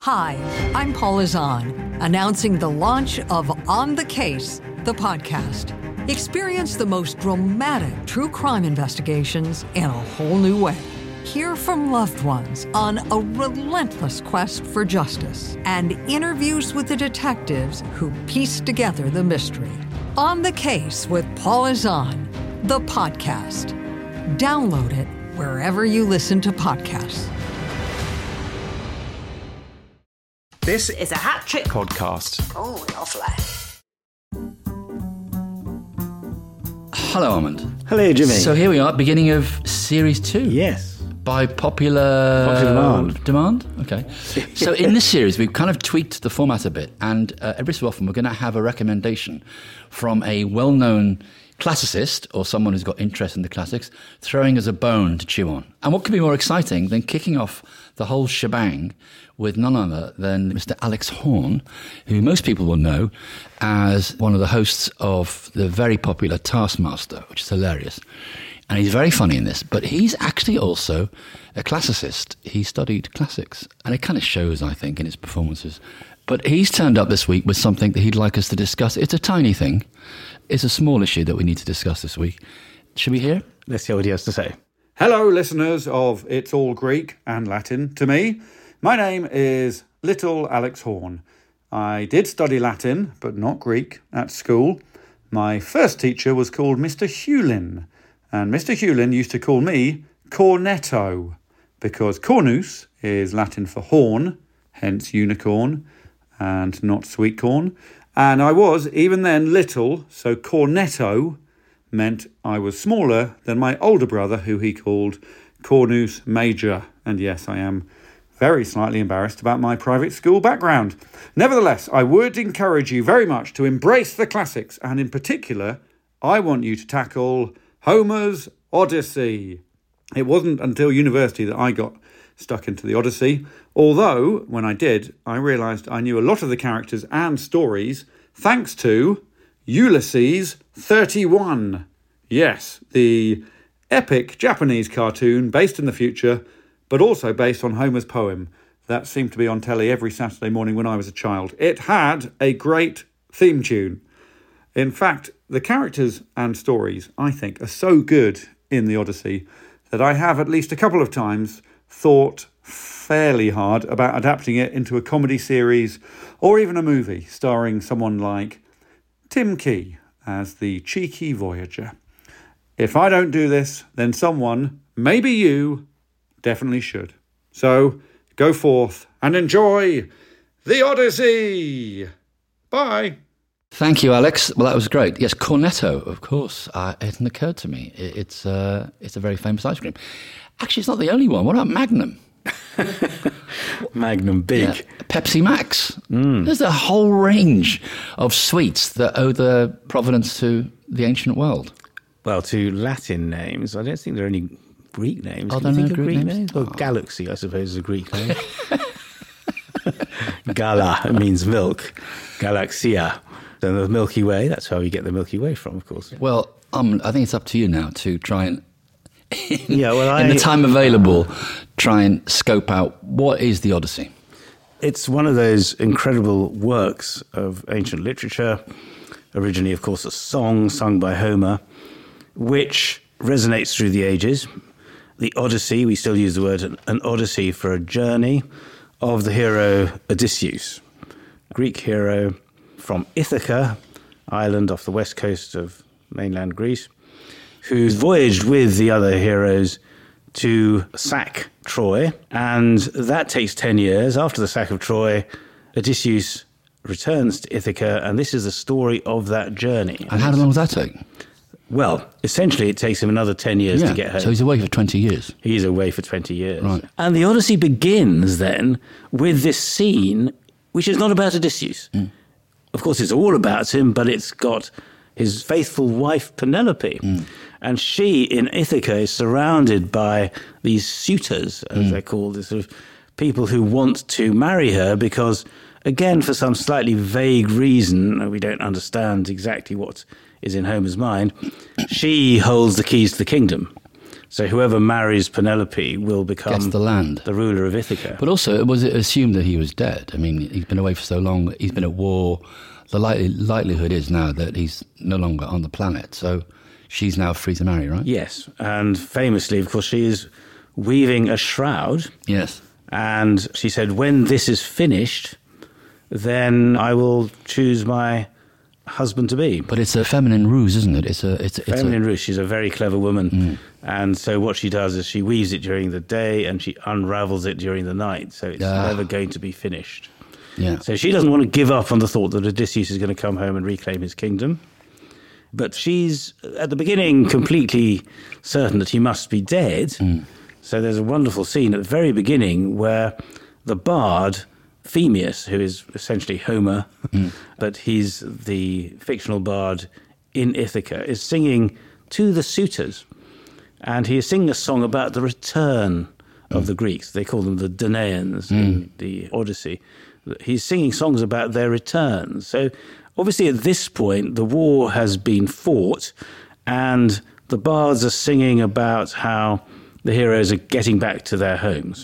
Hi, I'm Paula Zahn, announcing the launch of On the Case, the podcast. Experience the most dramatic true crime investigations in a whole new way. Hear from loved ones on a relentless quest for justice and interviews with the detectives who pieced together the mystery. On the Case with Paula Zahn, the podcast. Download it wherever you listen to podcasts. This is a Hat Trick podcast. Oh, lovely. Hello, Armand. Hello, Jimmy. So here we are, beginning of Series 2. Yes. By popular demand. Okay. So in this series, we've kind of tweaked the format a bit, and every so often we're going to have a recommendation from a well-known classicist or someone who's got interest in the classics, throwing us a bone to chew on. And what could be more exciting than kicking off the whole shebang with none other than Mr. Alex Horne, who most people will know as one of the hosts of the very popular Taskmaster, which is hilarious. And he's very funny in this, but he's actually also a classicist. He studied classics, and it kind of shows, I think, in his performances. But he's turned up this week with something that he'd like us to discuss. It's a tiny thing. It's a small issue that we need to discuss this week. Should we hear? Let's hear what he has to say. Hello, listeners of It's All Greek and Latin to me. My name is Little Alex Horne. I did study Latin, but not Greek, at school. My first teacher was called Mr. Hewlin, and Mr. Hewlin used to call me Cornetto, because cornus is Latin for horn, hence unicorn, and not sweet corn. And I was, even then, little, so Cornetto meant I was smaller than my older brother, who he called Cornus Major. And yes, I am very slightly embarrassed about my private school background. Nevertheless, I would encourage you very much to embrace the classics, and in particular, I want you to tackle Homer's Odyssey. It wasn't until university that I got stuck into the Odyssey, although, when I did, I realised I knew a lot of the characters and stories thanks to Ulysses 31. Yes, the epic Japanese cartoon based in the future, but also based on Homer's poem that seemed to be on telly every Saturday morning when I was a child. It had a great theme tune. In fact, the characters and stories, I think, are so good in the Odyssey that I have at least a couple of times thought fairly hard about adapting it into a comedy series or even a movie starring someone like Tim Key as the cheeky voyager. If I don't do this, then someone, maybe you, definitely should. So go forth and enjoy the Odyssey. Bye. Thank you, Alex. Well, that was great. Yes, Cornetto, of course. It hadn't occurred to me. It's a very famous ice cream. Actually, it's not the only one. What about Magnum? Magnum, big. Yeah. Pepsi Max. There's a whole range of sweets that owe their provenance to the ancient world. Well, to Latin names, I don't think there are any Greek names. Are Can you there think no of Greek Greek names? Well, Galaxy, I suppose, is a Greek name. Gala means milk. Galaxia. Then the Milky Way, that's how we get the Milky Way from, of course. Well, I think it's up to you now to try and, in the time available, try and scope out what is the Odyssey. It's one of those incredible works of ancient literature, originally, of course, a song sung by Homer, which resonates through the ages. The Odyssey, we still use the word an odyssey for a journey of the hero Odysseus, Greek hero from Ithaca, island off the west coast of mainland Greece, who's voyaged with the other heroes to sack Troy. And that takes 10 years. After the sack of Troy, Odysseus returns to Ithaca, and this is the story of that journey. And how long does that take? Well, essentially, it takes him another 10 years to get home. So he's away for 20 years. He's away for 20 years. Right. And the Odyssey begins then with this scene, which is not about Odysseus. Of course, it's all about him, but it's got his faithful wife, Penelope. And she, in Ithaca, is surrounded by these suitors, as they're called, the sort of people who want to marry her because, again, for some slightly vague reason, we don't understand exactly what is in Homer's mind, she holds the keys to the kingdom. So whoever marries Penelope will become Gets the land. the ruler of Ithaca. But also, was it assumed that he was dead? I mean, he's been away for so long. He's been at war. The likelihood is now that he's no longer on the planet. So she's now free to marry, right? Yes, and famously, of course, she is weaving a shroud. Yes. And she said, when this is finished, then I will choose my husband-to-be. But it's a feminine ruse, isn't it? It's a Feminine ruse. She's a very clever woman. And so what she does is she weaves it during the day and she unravels it during the night. So it's never going to be finished. Yeah. So she doesn't want to give up on the thought that Odysseus is going to come home and reclaim his kingdom. But she's, at the beginning, completely certain that he must be dead. So there's a wonderful scene at the very beginning where the bard, Phemius, who is essentially Homer, but he's the fictional bard in Ithaca, is singing to the suitors. And he is singing a song about the return of the Greeks. They call them the Danaans in the Odyssey. He's singing songs about their return. So obviously at this point, the war has been fought and the bards are singing about how the heroes are getting back to their homes.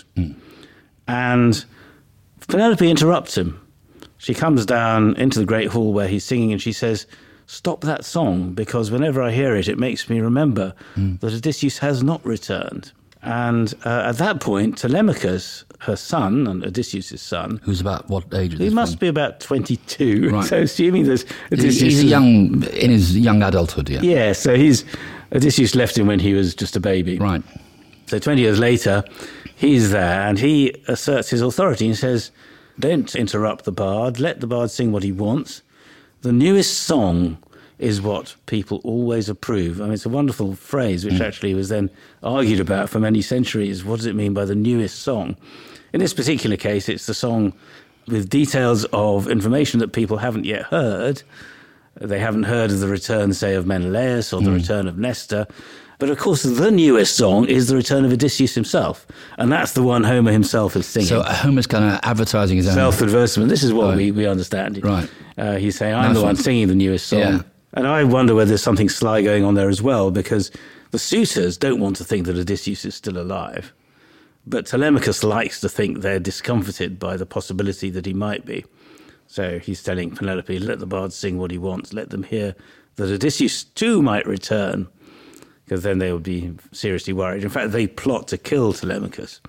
And Penelope interrupts him. She comes down into the great hall where he's singing and she says, stop that song, because whenever I hear it, it makes me remember that Odysseus has not returned. And at that point, Telemachus, her son, and Odysseus' son... Who's about what age at He this must point? be about 22. Right. So assuming there's... He's in his young adulthood, yeah. Yeah, so Odysseus left him when he was just a baby. Right. So 20 years later, he's there and he asserts his authority and says, don't interrupt the bard, let the bard sing what he wants. The newest song is what people always approve. I mean, it's a wonderful phrase which actually was then argued about for many centuries. What does it mean by the newest song? In this particular case, it's the song with details of information that people haven't yet heard. They haven't heard of the return, say, of Menelaus or the return of Nestor. But of course, the newest song is the return of Odysseus himself. And that's the one Homer himself is singing. So Homer's kind of advertising his own... Self-advertisement. This is what we understand. Right. He's saying, I'm the one singing the newest song. Yeah. And I wonder whether there's something sly going on there as well, because the suitors don't want to think that Odysseus is still alive. But Telemachus likes to think they're discomforted by the possibility that he might be. So he's telling Penelope, let the bard sing what he wants. Let them hear that Odysseus too might return, because then they would be seriously worried. In fact, they plot to kill Telemachus.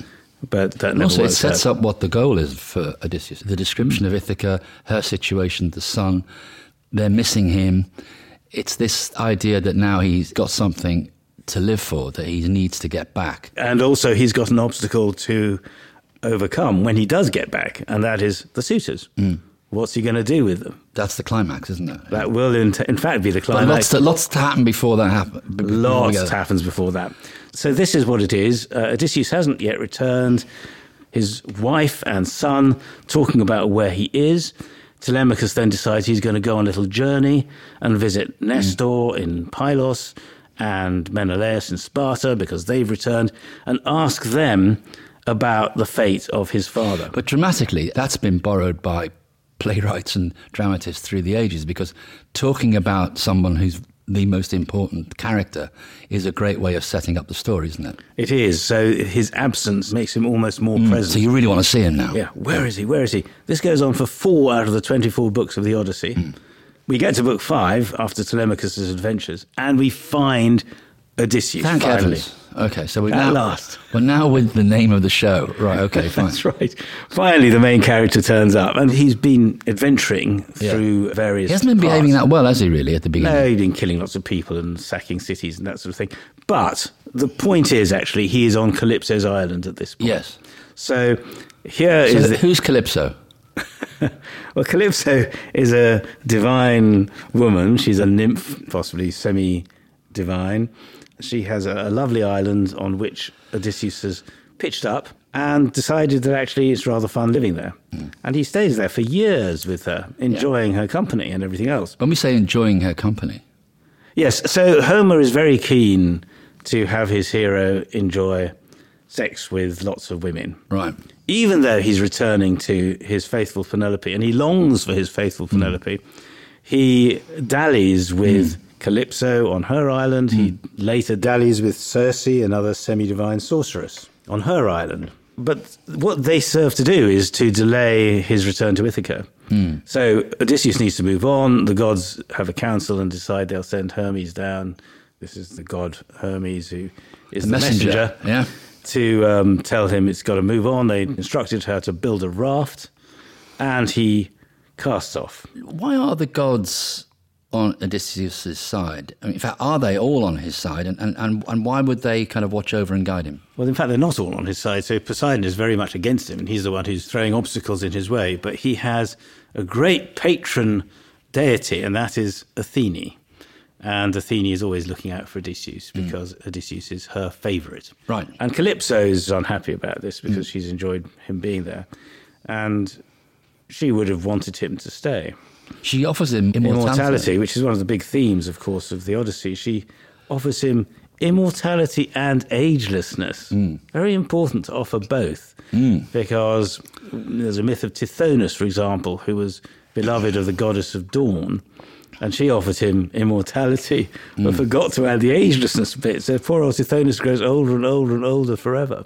But that never Also, it works sets out. up what the goal is for Odysseus. The description of Ithaca, her situation, the son, they're missing him. It's this idea that now he's got something to live for, that he needs to get back. And also he's got an obstacle to overcome when he does get back, and that is the suitors. What's he going to do with them? That's the climax, isn't it? That will, in fact, be the But climax. lots to happen before that happens. Lots happens before that. So this is what it is. Odysseus hasn't yet returned. His wife and son talking about where he is. Telemachus then decides he's going to go on a little journey and visit Nestor in Pylos and Menelaus in Sparta, because they've returned, and ask them about the fate of his father. But dramatically, that's been borrowed by playwrights and dramatists through the ages, because talking about someone who's the most important character is a great way of setting up the story, isn't it? It is. So his absence makes him almost more present. So you really want to see him now. Yeah, where is he? Where is he? This goes on for 4 out of the 24 books of the Odyssey. We get to book 5 after Telemachus' adventures, and we find Odysseus. Thank finally. heavens. Okay, so we're At last. We're now with the name of the show. Right, okay, fine. That's right. Finally, the main character turns up, and he's been adventuring through various He hasn't been behaving parts. that well, has he, really, at the beginning? No, he's been killing lots of people and sacking cities and that sort of thing. But the point is, actually, he is on Calypso's island at this point. Yes. So here So is... who's Calypso? Well, Calypso is a divine woman. She's a nymph, possibly semi-divine. She has a lovely island on which Odysseus has pitched up and decided that actually it's rather fun living there. And he stays there for years with her, enjoying her company and everything else. When we say enjoying her company, Yes, so Homer is very keen to have his hero enjoy sex with lots of women. right? Even though he's returning to his faithful Penelope, and he longs for his faithful Penelope, he dallies with Calypso on her island. He later dallies with Circe, another semi-divine sorceress, on her island. But what they serve to do is to delay his return to Ithaca. So Odysseus needs to move on. The gods have a council and decide they'll send Hermes down. This is the god Hermes, who is the messenger. Yeah. To tell him it's got to move on. They instructed her to build a raft, and he casts off. Why are the gods on Odysseus' side? I mean, in fact, are they all on his side? And why would they kind of watch over and guide him? Well, in fact, they're not all on his side. So Poseidon is very much against him, and he's the one who's throwing obstacles in his way. But he has a great patron deity, and that is Athene. And Athene is always looking out for Odysseus because Odysseus is her favourite. Right. And Calypso is unhappy about this because she's enjoyed him being there. And she would have wanted him to stay. She offers him immortality. Which is one of the big themes, of course, of the Odyssey. She offers him immortality and agelessness. Very important to offer both because there's a myth of Tithonus, for example, who was beloved of the goddess of dawn. And she offered him immortality, but forgot to add the agelessness bit. So poor old Tithonus grows older and older and older forever.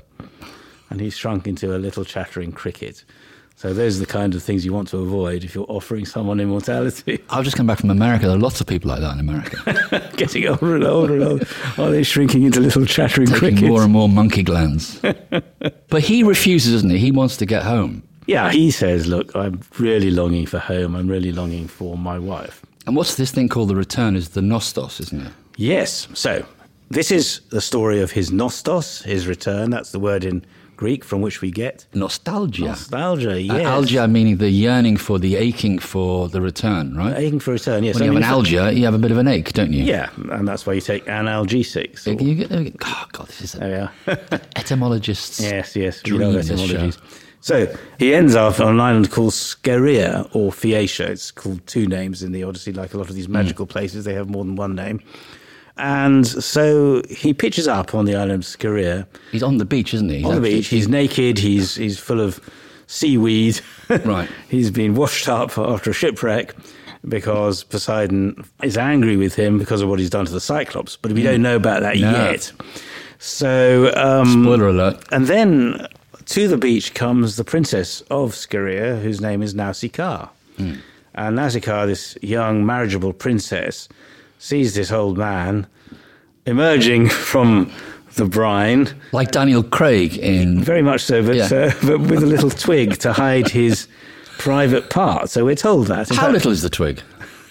And he's shrunk into a little chattering cricket. So those are the kind of things you want to avoid if you're offering someone immortality. I've just come back from America. There are lots of people like that in America. Getting older and older and older. Are they shrinking into little chattering Taking crickets? more and more monkey glands. But he refuses, doesn't he? He wants to get home. Yeah, he says, look, I'm really longing for home. I'm really longing for my wife. And what's this thing called the return? Is the Nostos, isn't it? Yes. So this is the story of his Nostos, his return. That's the word in Greek from which we get Nostalgia. Nostalgia, yes. Algia meaning the yearning for, the aching for the return, right? Aching for return, yes. When you have an algia, you have a bit of an ache, don't you? Yeah, and that's why you take analgesics. Oh, God, this is etymologists. Yes, we dream love this etymologies. show. So he ends up on an island called Scheria or Phaeacia. It's called two names in the Odyssey, like a lot of these magical places. They have more than one name. And so he pitches up on the island of Scheria. He's on the beach, isn't he? He's on the beach. He's naked. He's full of seaweed. Right. He's been washed up after a shipwreck because Poseidon is angry with him because of what he's done to the Cyclops. But we don't know about that yet. So spoiler alert. And then to the beach comes the princess of Scheria, whose name is Nausicaa. And Nausicaa, this young marriageable princess, sees this old man emerging from the brine. Like Daniel Craig in... Very much so, but with a little twig to hide his private part. So we're told that. How little is the twig?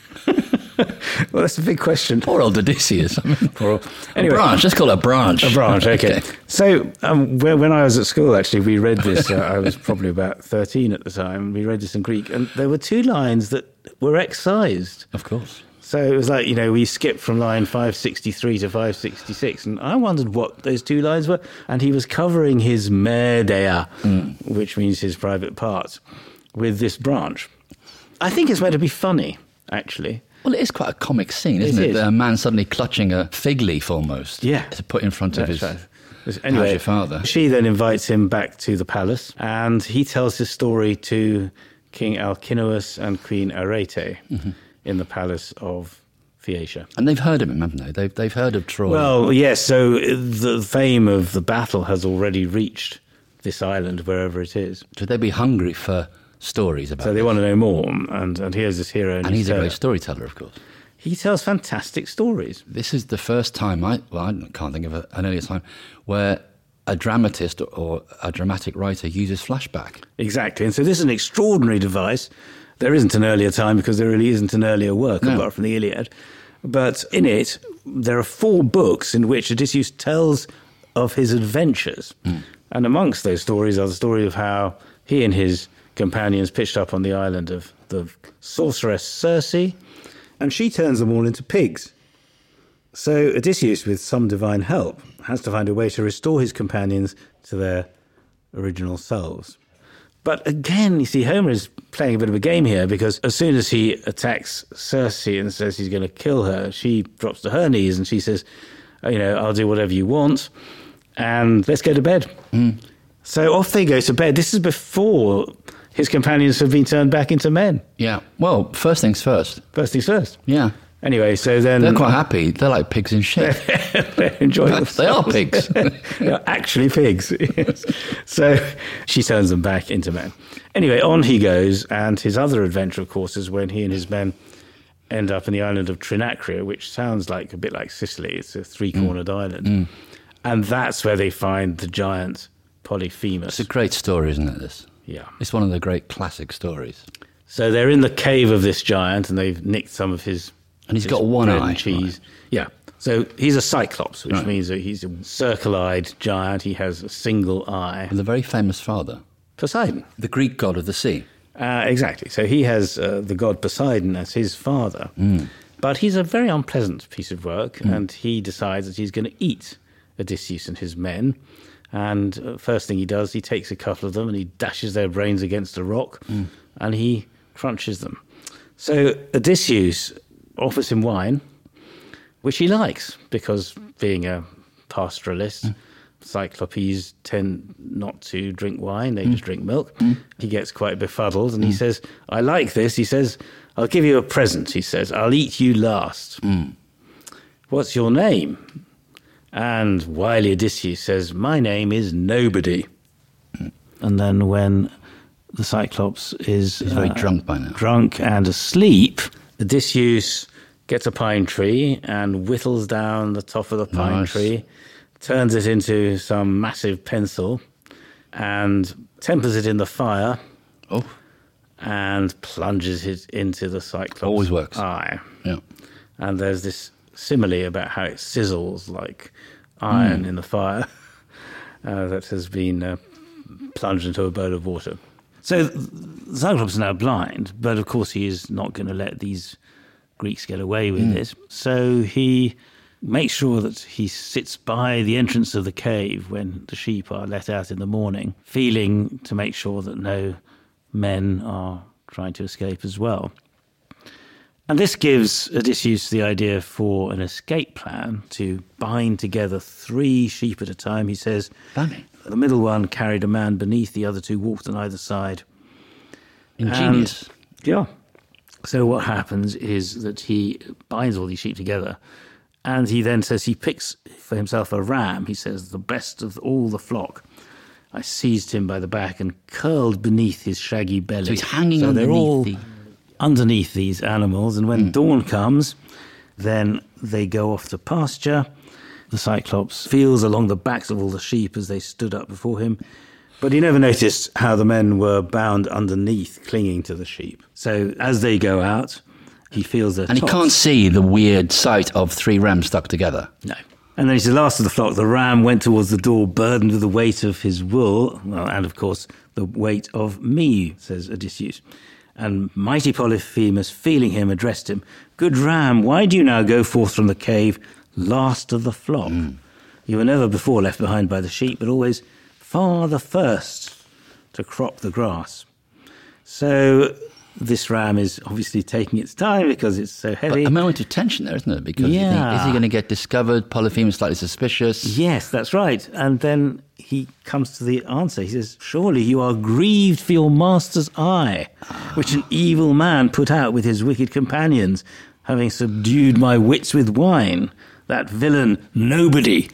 Well, that's a big question. Poor old Odysseus. I mean, Anyway, a branch. Let's call it a branch. A branch, okay. So when I was at school, actually, we read this. I was probably about 13 at the time. We read this in Greek, and there were two lines that were excised. Of course. So it was like, we skipped from line 563 to 566, and I wondered what those two lines were. And he was covering his merdea, which means his private parts, with this branch. I think it's meant to be funny, actually. Well, it is quite a comic scene, isn't it? A man suddenly clutching a fig leaf almost. Yeah. To put in front of his... Right. Anyway, how's your father? She then invites him back to the palace, and he tells his story to King Alcinous and Queen Arete in the palace of Phaeacia. And they've heard of him, haven't they? They've heard of Troy. Well, yes, so the fame of the battle has already reached this island, wherever it is. Should they be hungry for stories about So they want to know more, and here's this hero. And he's a great storyteller, of course. He tells fantastic stories. This is the first time, I can't think of an earlier time, where a dramatist or a dramatic writer uses flashback. Exactly, and so this is an extraordinary device. There isn't an earlier time because there really isn't an earlier work apart from the Iliad. But in it, there are 4 books in which Odysseus tells of his adventures. And amongst those stories are the story of how he and his companions pitched up on the island of the sorceress Circe, and she turns them all into pigs. So Odysseus, with some divine help, has to find a way to restore his companions to their original selves. But again, you see, Homer is playing a bit of a game here, because as soon as he attacks Circe and says he's going to kill her, she drops to her knees and she says, I'll do whatever you want, and let's go to bed. So off they go to bed. This is before his companions have been turned back into men. Yeah. Well, first things first. First things first. Yeah. Anyway, so then... They're quite happy. They're like pigs in shit. They're enjoying themselves. They are pigs. They're actually pigs. Yes. So she turns them back into men. Anyway, on he goes, and his other adventure, of course, is when he and his men end up in the island of Trinacria, which sounds like a bit like Sicily. It's a three-cornered island. And that's where they find the giant Polyphemus. It's a great story, isn't it, this? Yeah. It's one of the great classic stories. So they're in the cave of this giant, and they've nicked some of his... And he's got one bread eye. And cheese. Right. Yeah. So he's a cyclops, which means that he's a circle-eyed giant. He has a single eye. With a very famous father. Poseidon. The Greek god of the sea. Exactly. So he has the god Poseidon as his father. But he's a very unpleasant piece of work, and he decides that he's going to eat Odysseus and his men. And first thing he does, he takes a couple of them and he dashes their brains against a rock, and he crunches them. So Odysseus offers him wine, which he likes, because being a pastoralist, Cyclopes tend not to drink wine, they just drink milk. He gets quite befuddled, and he says, I like this. He says, I'll give you a present. He says, I'll eat you last. What's your name? And wily Odysseus says, my name is Nobody. And then when the Cyclops is... He's very drunk by now. Drunk and asleep, Odysseus gets a pine tree and whittles down the top of the pine tree, turns it into some massive pencil, and tempers it in the fire, and plunges it into the Cyclops' Always works. eye. Yeah. And there's this simile about how it sizzles like iron in the fire that has been plunged into a bowl of water. So the Cyclops is now blind, but of course he is not going to let these Greeks get away with it. So he makes sure that he sits by the entrance of the cave when the sheep are let out in the morning, feeling to make sure that no men are trying to escape as well. And this gives Odysseus the idea for an escape plan to bind together 3 sheep at a time. He says, the middle one carried a man beneath, the other 2 walked on either side. Ingenious. Yeah. So what happens is that he binds all these sheep together, and he then says he picks for himself a ram. He says, the best of all the flock. I seized him by the back and curled beneath his shaggy belly. So he's hanging underneath these animals, and when dawn comes, then they go off to pasture. The Cyclops feels along the backs of all the sheep as they stood up before him, but he never noticed how the men were bound underneath, clinging to the sheep. So as they go out, he feels their And tops. he can't see the weird sight of 3 rams stuck together. No. And then he says, last of the flock, the ram went towards the door, burdened with the weight of his wool, and of course the weight of me, says Odysseus. And mighty Polyphemus, feeling him, addressed him, good ram, why do you now go forth from the cave, last of the flock? You were never before left behind by the sheep, but always far the first to crop the grass. So this ram is obviously taking its time because it's so heavy. But a moment of tension there, isn't it? Because you think, is he going to get discovered? Polyphemus slightly suspicious. Yes, that's right. And then he comes to the answer. He says, surely you are grieved for your master's eye, which an evil man put out with his wicked companions, having subdued my wits with wine. That villain, Nobody.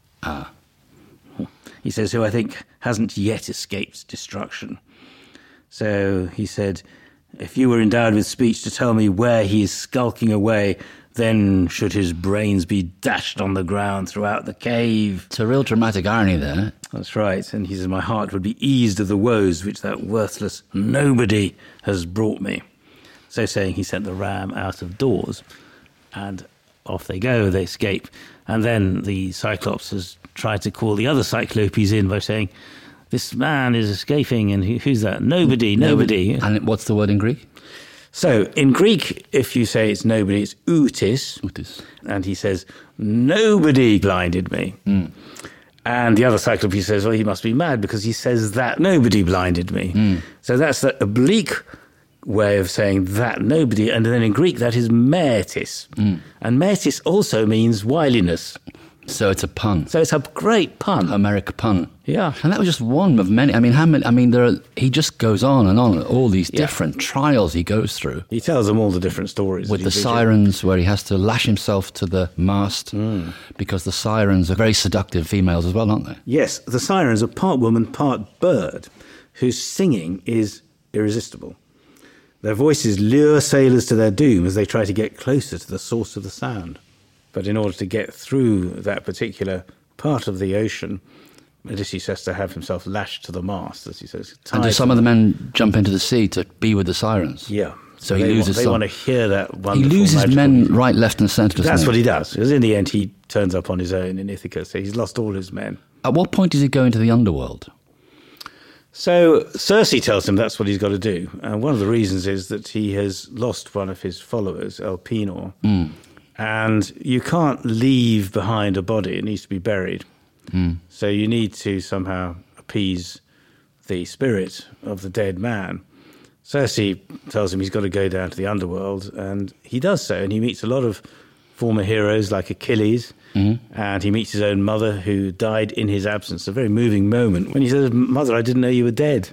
He says, who I think hasn't yet escaped destruction. So he said, if you were endowed with speech to tell me where he is skulking away, then should his brains be dashed on the ground throughout the cave. It's a real dramatic irony there. That's right. And he says, my heart would be eased of the woes which that worthless Nobody has brought me. So saying, he sent the ram out of doors, and off they go, they escape. And then the Cyclops has tried to call the other Cyclopes in by saying, this man is escaping, and who's that? Nobody. And what's the word in Greek? So, in Greek, if you say it's Nobody, it's outis. Outis. And he says, Nobody blinded me. And the other Cyclope says, well, he must be mad because he says that Nobody blinded me. So that's the oblique way of saying that Nobody. And then in Greek, that is metis. And metis also means wiliness. So it's a pun. So it's a great pun. Homeric pun. Yeah. And that was just one of many. I mean, how many? I mean, he just goes on and on. All these different trials he goes through. He tells them all the different stories. With the sirens, where he has to lash himself to the mast, because the sirens are very seductive females as well, aren't they? Yes, the sirens are part woman, part bird, whose singing is irresistible. Their voices lure sailors to their doom as they try to get closer to the source of the sound. But in order to get through that particular part of the ocean, Odysseus has to have himself lashed to the mast, as he says. And do some of the men jump into the sea to be with the sirens? Yeah. So he loses They some. want to hear that wonderful He loses men music. right, left and centre. That's what he does. Because in the end, he turns up on his own in Ithaca, so he's lost all his men. At what point does he go into the underworld? So Circe tells him that's what he's got to do. And one of the reasons is that he has lost one of his followers, Elpenor. And you can't leave behind a body. It needs to be buried. So you need to somehow appease the spirit of the dead man. Circe tells him he's got to go down to the underworld, and he does so. And he meets a lot of former heroes like Achilles, and he meets his own mother who died in his absence. A very moving moment when he says, "Mother, I didn't know you were dead."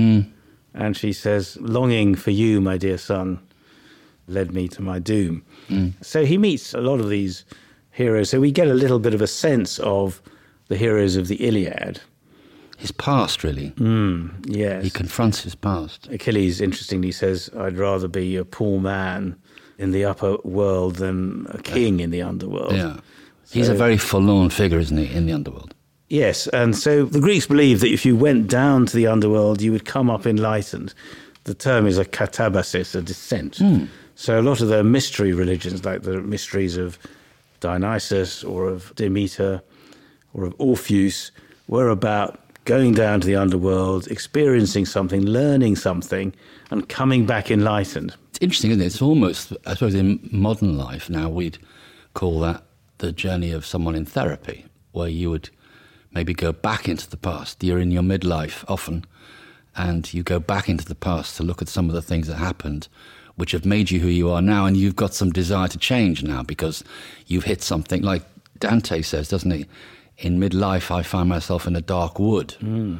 And she says, "Longing for you, my dear son, led me to my doom." So he meets a lot of these heroes. So we get a little bit of a sense of the heroes of the Iliad. His past, really. Yes. He confronts his past. Achilles, interestingly, says, "I'd rather be a poor man in the upper world than a king in the underworld." Yeah. He's a very forlorn figure, isn't he, in the underworld? Yes, and so the Greeks believed that if you went down to the underworld, you would come up enlightened. The term is a katabasis, a descent. So a lot of the mystery religions, like the mysteries of Dionysus or of Demeter or of Orpheus, were about going down to the underworld, experiencing something, learning something, and coming back enlightened. It's interesting, isn't it? It's almost, I suppose, in modern life now, we'd call that the journey of someone in therapy, where you would maybe go back into the past. You're in your midlife often, and you go back into the past to look at some of the things that happened, which have made you who you are now, and you've got some desire to change now because you've hit something, like Dante says, doesn't he? In midlife, I find myself in a dark wood.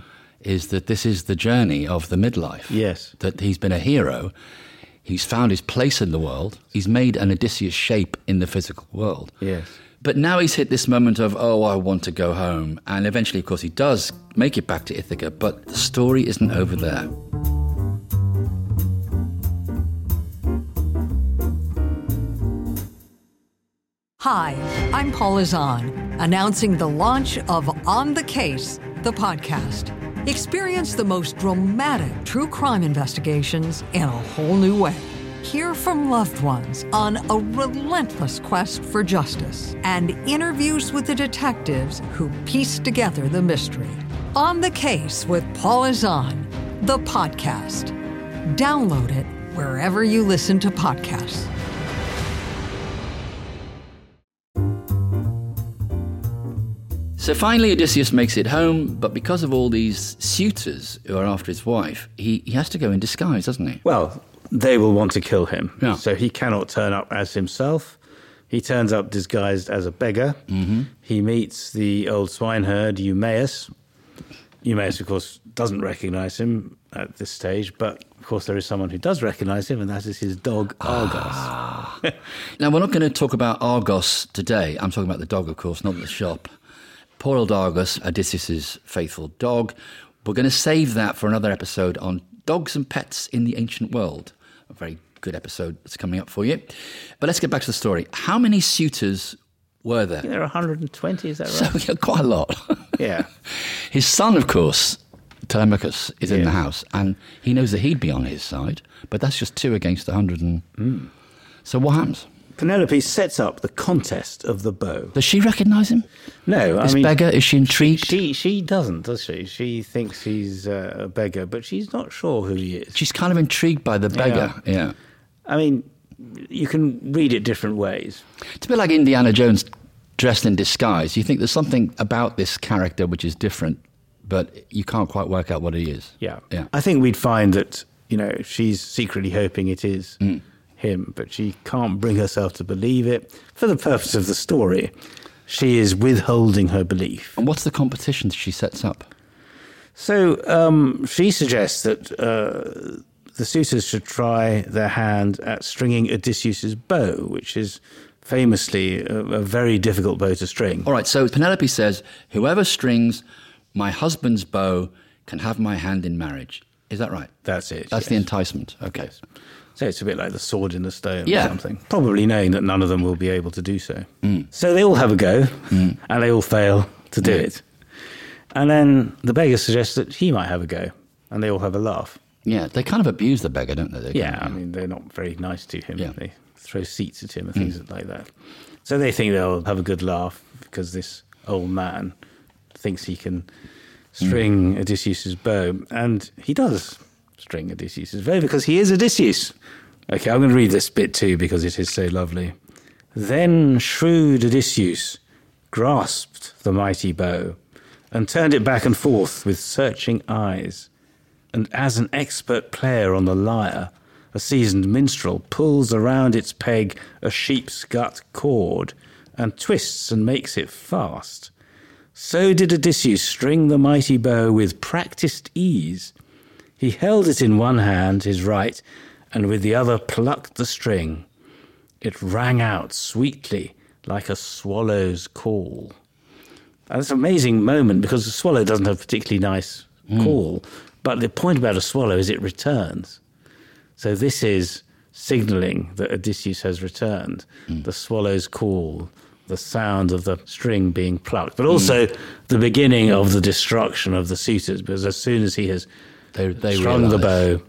Is that this is the journey of the midlife. Yes. That he's been a hero. He's found his place in the world. He's made an Odysseus shape in the physical world. Yes. But now he's hit this moment of, oh, I want to go home. And eventually, of course, he does make it back to Ithaca, but the story isn't over there. Hi, I'm Paula Zahn, announcing the launch of On the Case, the podcast. Experience the most dramatic true crime investigations in a whole new way. Hear from loved ones on a relentless quest for justice and interviews with the detectives who piece together the mystery. On the Case with Paula Zahn, the podcast. Download it wherever you listen to podcasts. So finally, Odysseus makes it home, but because of all these suitors who are after his wife, he has to go in disguise, doesn't he? Well, they will want to kill him. Yeah. So he cannot turn up as himself. He turns up disguised as a beggar. He meets the old swineherd, Eumaeus. Eumaeus, of course, doesn't recognize him at this stage, but of course there is someone who does recognize him, and that is his dog, Argos. Now, we're not going to talk about Argos today. I'm talking about the dog, of course, not the shop. Poor old Argos, Odysseus' faithful dog. We're going to save that for another episode on dogs and pets in the ancient world. A very good episode that's coming up for you. But let's get back to the story. How many suitors were there? There are 120, is that right? So, quite a lot. Yeah. His son, of course, Telemachus, is in Yes. the house, and he knows that he'd be on his side, but that's just 2 against 100. So what happens? Penelope sets up the contest of the bow. Does she recognise him? No, This beggar, is she intrigued? She doesn't, does she? She thinks he's a beggar, but she's not sure who he is. She's kind of intrigued by the beggar, yeah. I mean, you can read it different ways. It's a bit like Indiana Jones dressed in disguise. You think there's something about this character which is different, but you can't quite work out what he is. Yeah. Yeah. I think we'd find that, she's secretly hoping it is him, but she can't bring herself to believe it for the purpose of the story. she is withholding her belief. And what's the competition she sets up? So she suggests that the suitors should try their hand at stringing Odysseus's bow, which is famously a very difficult bow to string. All right, so Penelope says, whoever strings my husband's bow can have my hand in marriage. Is that right? That's it. That's yes. the enticement. Okay. Yes. So it's a bit like the sword in the stone Yeah. or something. Probably knowing that none of them will be able to do so. So they all have a go, and they all fail to do it. And then the beggar suggests that he might have a go, and they all have a laugh. Yeah, they kind of abuse the beggar, don't they? I mean, they're not very nice to him. Yeah. They throw seats at him and things like that. So they think they'll have a good laugh because this old man thinks he can string Odysseus's bow. And he does string Odysseus's bow because he is Odysseus. Okay, I'm going to read this bit too because it is so lovely. Then shrewd Odysseus grasped the mighty bow and turned it back and forth with searching eyes. And as an expert player on the lyre, a seasoned minstrel pulls around its peg a sheep's gut cord and twists and makes it fast, so did Odysseus string the mighty bow with practised ease. He held it in one hand, his right, and with the other plucked the string. It rang out sweetly like a swallow's call. And it's an amazing moment because the swallow doesn't have a particularly nice call, but the point about a swallow is it returns. So this is signalling that Odysseus has returned. The swallow's call, the sound of the string being plucked, but also the beginning of the destruction of the suitors, because as soon as he has strung the bow,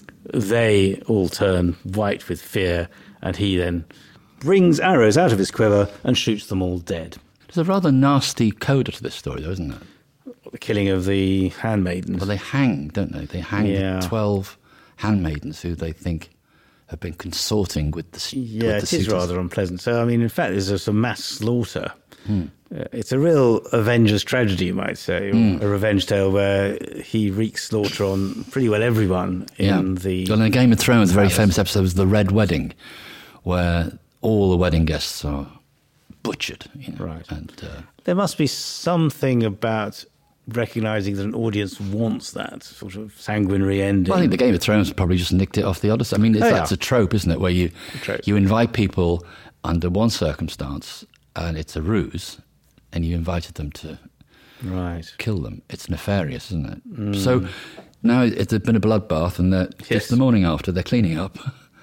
they all turn white with fear, and he then brings arrows out of his quiver and shoots them all dead. There's a rather nasty coda to this story, though, isn't there? The killing of the handmaidens. Well, they hang, don't they? They hang the 12 handmaidens who they think have been consorting with the Yeah, with the it is suitors. rather unpleasant. So, I mean, in fact, there's a mass slaughter. It's a real Avengers tragedy, you might say, or a revenge tale where he wreaks slaughter on pretty well everyone in the... Well, in Game of Thrones, a very famous episode was The Red Wedding, where all the wedding guests are butchered. Right. And, There must be something about recognising that an audience wants that sort of sanguinary ending. well, I think the Game of Thrones probably just nicked it off the Odyssey. I mean, that's a trope, isn't it, where you invite people under one circumstance and it's a ruse, and you invited them to kill them. It's nefarious, isn't it? So now there's been a bloodbath, and it's the morning after, they're cleaning up.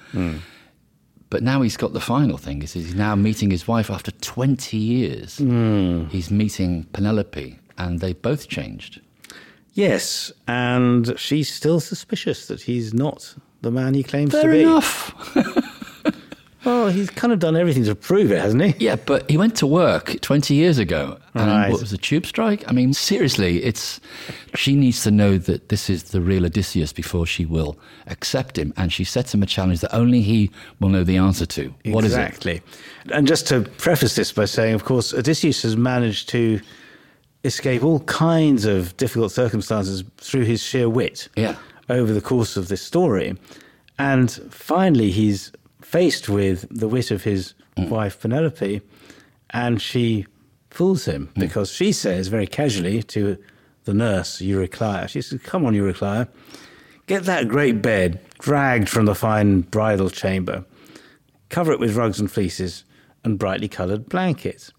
But now he's got the final thing. He's now meeting his wife after 20 years. He's meeting Penelope, and they both changed. Yes, and she's still suspicious that he's not the man he claims to Fair be. enough. Well, he's kind of done everything to prove it, hasn't he? Yeah, but he went to work 20 years ago. And Right. what was the tube strike? I mean, seriously, she needs to know that this is the real Odysseus before she will accept him. And she sets him a challenge that only he will know the answer to. What is it? Exactly. And just to preface this by saying, of course, Odysseus has managed to escape all kinds of difficult circumstances through his sheer wit over the course of this story. And finally, he's faced with the wit of his wife, Penelope, and she fools him because she says very casually to the nurse, Eurycleia, she says, "Come on, Eurycleia, get that great bed dragged from the fine bridal chamber, cover it with rugs and fleeces and brightly coloured blankets."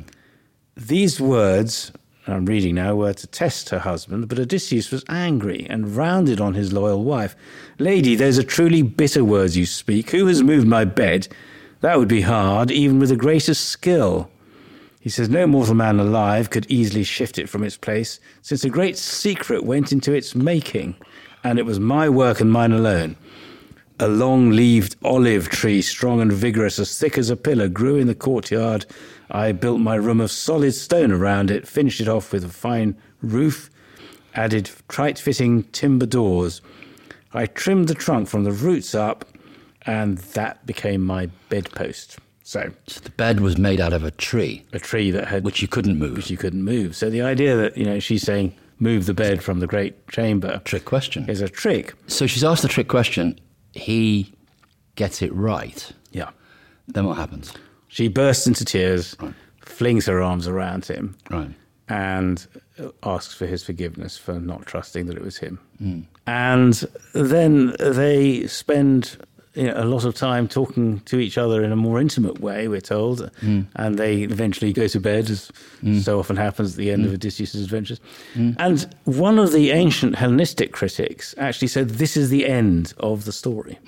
These words, I'm reading now, were to test her husband, but Odysseus was angry and rounded on his loyal wife. "Lady, those are truly bitter words you speak. Who has moved my bed? That would be hard, even with the greatest skill." He says, "No mortal man alive could easily shift it from its place, since a great secret went into its making, and it was my work and mine alone. A long-leaved olive tree, strong and vigorous, as thick as a pillar, grew in the courtyard. I built my room of solid stone around it, finished it off with a fine roof, added tight-fitting timber doors. I trimmed the trunk from the roots up, and that became my bedpost." So the bed was made out of a tree that had... Which you couldn't move. So the idea that, she's saying, move the bed from the great chamber... Trick question. ...is a trick. So she's asked the trick question. He gets it right. Yeah. Then what happens? She bursts into tears, flings her arms around him, Right. and asks for his forgiveness for not trusting that it was him. And then they spend a lot of time talking to each other in a more intimate way, we're told, and they eventually go to bed, as so often happens at the end of Odysseus' adventures. And one of the ancient Hellenistic critics actually said this is the end of the story.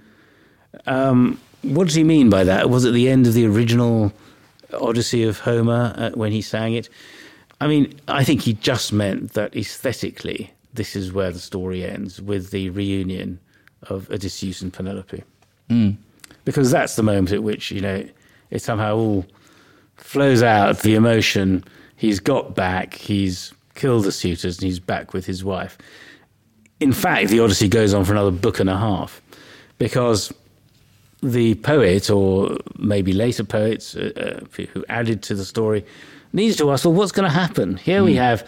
What does he mean by that? Was it the end of the original Odyssey of Homer when he sang it? I mean, I think he just meant that aesthetically, this is where the story ends, with the reunion of Odysseus and Penelope. Because that's the moment at which, it somehow all flows out, the emotion. He's got back, he's killed the suitors, and he's back with his wife. In fact, the Odyssey goes on for another book and a half, because the poet, or maybe later poets who added to the story, needs to ask, well, what's going to happen? Here we have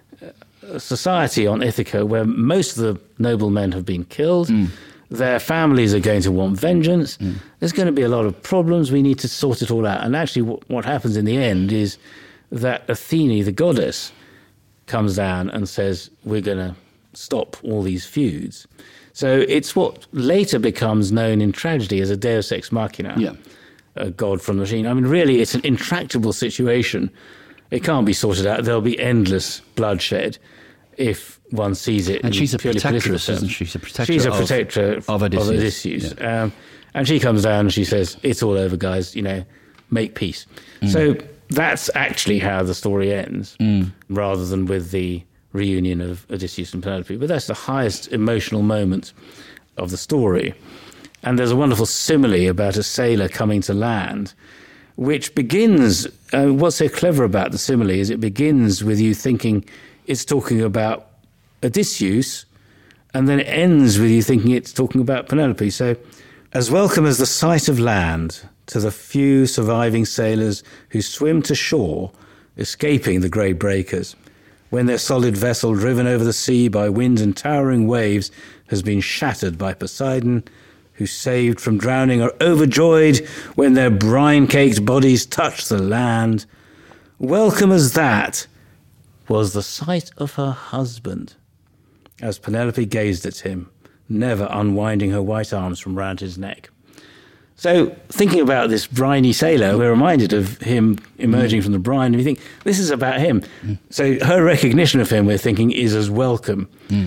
a society on Ithaca where most of the noblemen have been killed. Their families are going to want vengeance. There's going to be a lot of problems. We need to sort it all out. And actually what happens in the end is that Athene, the goddess, comes down and says, we're going to stop all these feuds. So it's what later becomes known in tragedy as a deus ex machina, a god from the machine. I mean, really, it's an intractable situation. It can't be sorted out. There'll be endless bloodshed if one sees it. And she's a protectress, isn't she? She's a protector of Odysseus. Yeah. And she comes down and she says, it's all over, guys, make peace. So that's actually how the story ends, rather than with the reunion of Odysseus and Penelope. But that's the highest emotional moment of the story. And there's a wonderful simile about a sailor coming to land, which begins, what's so clever about the simile is it begins with you thinking it's talking about Odysseus, and then it ends with you thinking it's talking about Penelope. So, as welcome as the sight of land to the few surviving sailors who swim to shore, escaping the grey breakers, when their solid vessel, driven over the sea by wind and towering waves, has been shattered by Poseidon, who, saved from drowning, are overjoyed when their brine-caked bodies touch the land. Welcome as that was the sight of her husband, as Penelope gazed at him, never unwinding her white arms from round his neck. So, thinking about this briny sailor, we're reminded of him emerging from the brine, and we think, this is about him. So her recognition of him, we're thinking, is as welcome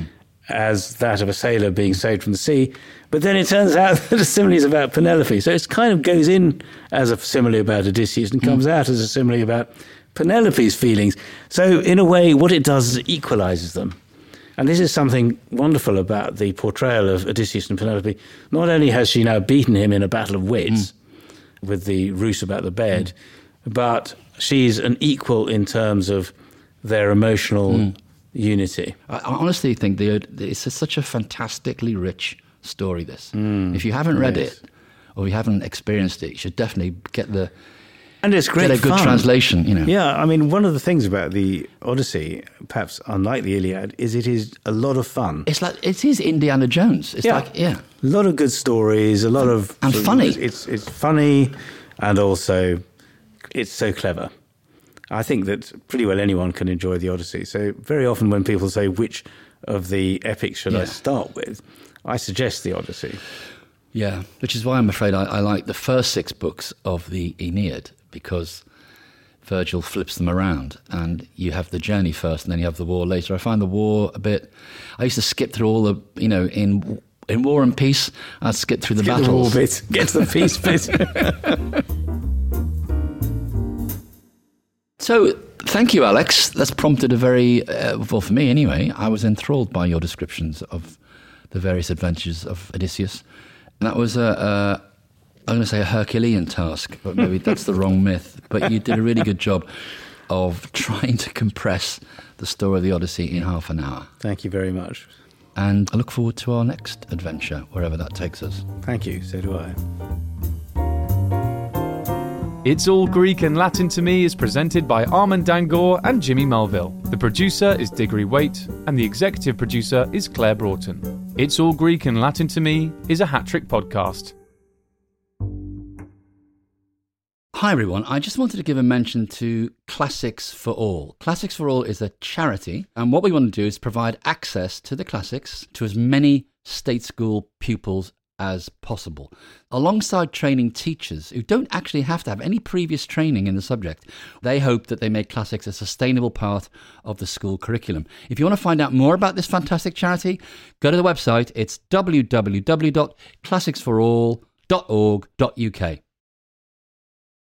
as that of a sailor being saved from the sea. But then it turns out that the simile is about Penelope. So it kind of goes in as a simile about Odysseus and comes out as a simile about Penelope's feelings. So in a way, what it does is it equalizes them. And this is something wonderful about the portrayal of Odysseus and Penelope. Not only has she now beaten him in a battle of wits with the ruse about the bed, but she's an equal in terms of their emotional unity. I honestly think it's such a fantastically rich story, this. If you haven't read it, or you haven't experienced it, you should definitely get and it's great get a good fun. Translation, Yeah, I mean, one of the things about the Odyssey, perhaps unlike the Iliad, is it is a lot of fun. It's like, it is Indiana Jones. It's a lot of good stories, a lot of... And funny. It's funny, and also it's so clever. I think that pretty well anyone can enjoy the Odyssey. So very often when people say, which of the epics should I start with, I suggest the Odyssey. Yeah, which is why I'm afraid I like the first 6 books of the Aeneid, because Virgil flips them around, and you have the journey first, and then you have the war later. I find the war a bit... I used to skip through all the, in War and Peace, I'd skip through the battles. The war bit, get to the peace bit. So, thank you, Alex. That's prompted a very... well, for me anyway, I was enthralled by your descriptions of the various adventures of Odysseus. And that was I'm going to say a Herculean task, but maybe that's the wrong myth. But you did a really good job of trying to compress the story of the Odyssey in half an hour. Thank you very much. And I look forward to our next adventure, wherever that takes us. Thank you, so do I. It's All Greek and Latin to Me is presented by Armand Dangour and Jimmy Melville. The producer is Diggory Waite, and the executive producer is Claire Broughton. It's All Greek and Latin to Me is a Hat Trick podcast. Hi everyone, I just wanted to give a mention to Classics for All. Classics for All is a charity, and what we want to do is provide access to the classics to as many state school pupils as possible, alongside training teachers who don't actually have to have any previous training in the subject. They hope that they make classics a sustainable part of the school curriculum. If you want to find out more about this fantastic charity, go to the website. It's www.classicsforall.org.uk.